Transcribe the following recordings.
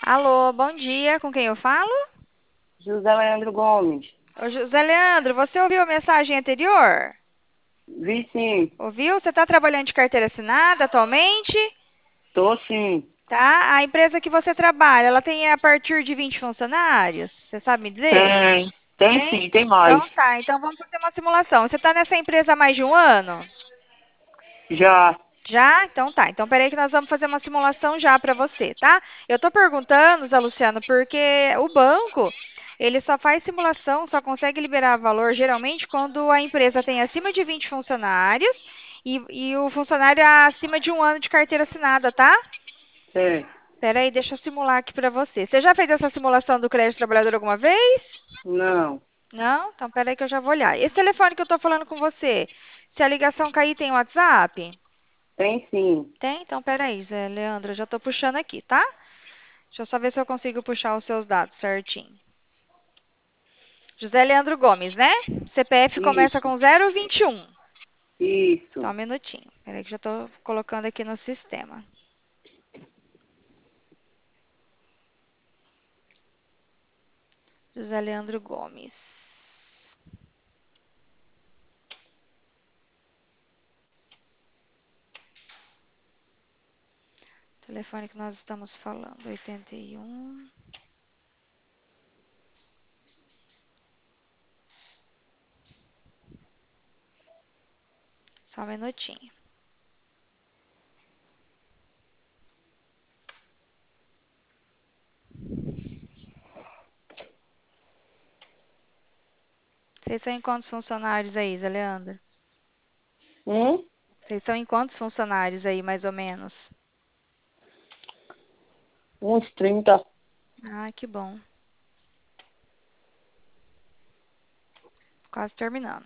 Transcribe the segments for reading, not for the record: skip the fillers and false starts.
Alô, bom dia. Com quem eu falo? José Leandro Gomes. Ô, José Leandro, você ouviu a mensagem anterior? Vi sim. Ouviu? Você está trabalhando de carteira assinada atualmente? Tô sim. Tá? A empresa que você trabalha, ela tem a partir de 20 funcionários? Você sabe me dizer? Tem. Tem Tem? sim, tem mais. Então tá. Então vamos fazer uma simulação. Você está nessa empresa há mais de um ano? Já. Já? Então tá. Então peraí que nós vamos fazer uma simulação já para você, tá? Eu tô perguntando, Zé Luciano, porque o banco, ele só faz simulação, só consegue liberar valor geralmente quando a empresa tem acima de 20 funcionários e o funcionário é acima de um ano de carteira assinada, tá? Tem. Peraí, deixa eu simular aqui para você. Você já fez essa simulação do crédito trabalhador alguma vez? Não. Não? Então peraí que eu já vou olhar. Esse telefone que eu tô falando com você, se a ligação cair, tem WhatsApp? Tem sim. Tem? Então, peraí, Zé Leandro, eu já estou puxando aqui, tá? Deixa eu só ver se eu consigo puxar os seus dados certinho. José Leandro Gomes, né? CPF começa Isso. com 021. Só um Isso. minutinho. Peraí que já estou colocando aqui no sistema. José Leandro Gomes. Telefone que nós estamos falando, 81. Só um minutinho. Vocês são em quantos funcionários aí, Zé Leandro? Hum? Vocês são em quantos funcionários aí, mais ou menos? Uns 30. Ah, que bom. Quase terminando.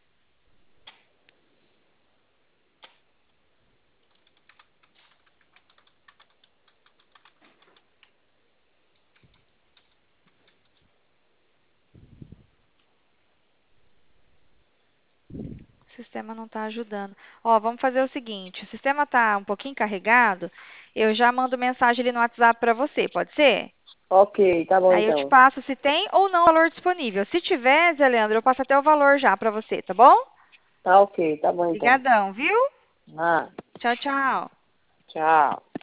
O sistema não está ajudando. Ó, vamos fazer o seguinte: o sistema está um pouquinho carregado. Eu já mando mensagem ali no WhatsApp para você, pode ser? Ok, tá bom Aí eu te então. passo se tem ou não valor disponível. Se tiver, Zé Leandro, eu passo até o valor já para você, tá bom? Tá ok, tá bom então. Obrigadão, viu? Ah, Tchau, tchau. tchau.